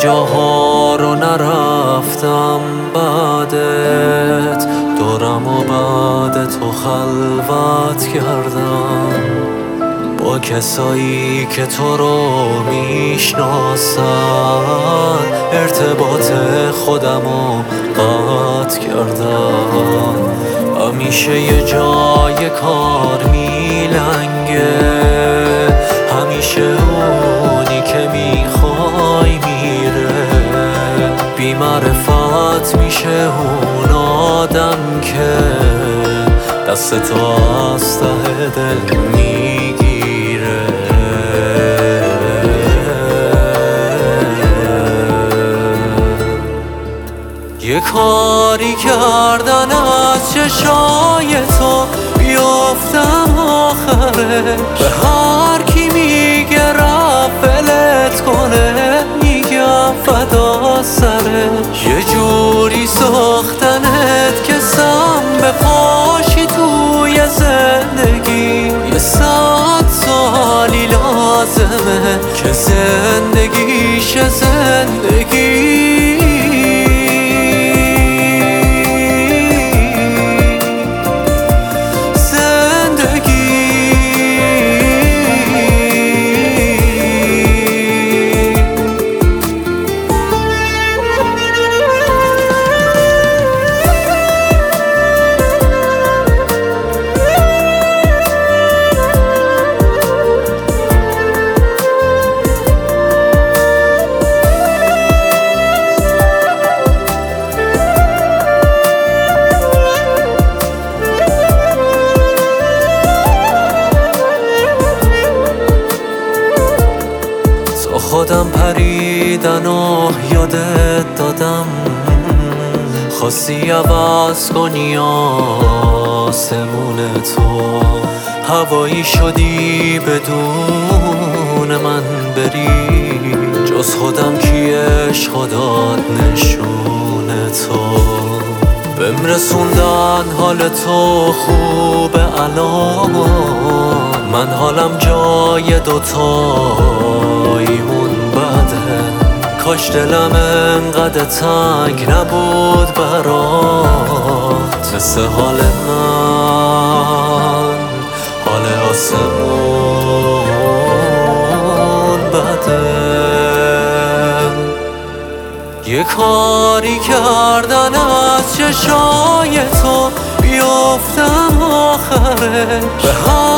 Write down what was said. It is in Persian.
جاها رو نرفتم بعدت، دورم و بعد تو خلوت کردم با کسایی که تو رو میشناسن، ارتباط خودمو قطع کردم. همیشه یه جای کار میلنگه، همیشه اونی که میخوای میره، بی معرفت میشه اون آدم که دست تو از ته دل میگیره. یه کاری کردن از چشای تو بیافتم آخره، به هر کی میگه رفلت کنه میگم فدا سرش. یه جوری ساختنت که سم به پاشی توی زندگی، یه 100 سالی لازمه که زندگیش زندگی. خودم پریدن و یادت دادم، خواستی عوض کنی آسمون تو، هوایی شدی بدون من بری، جز خودم کی عشق داد نشون تو. بهم رسوندن حال تو خوبه الان، من حالم جای دوتاییمون بده، کاش دلم انقدر تنگ نبود برات، مثل حال من حال آسمون بده. یه کاری کردن از چشای تو بیافتم آخره، به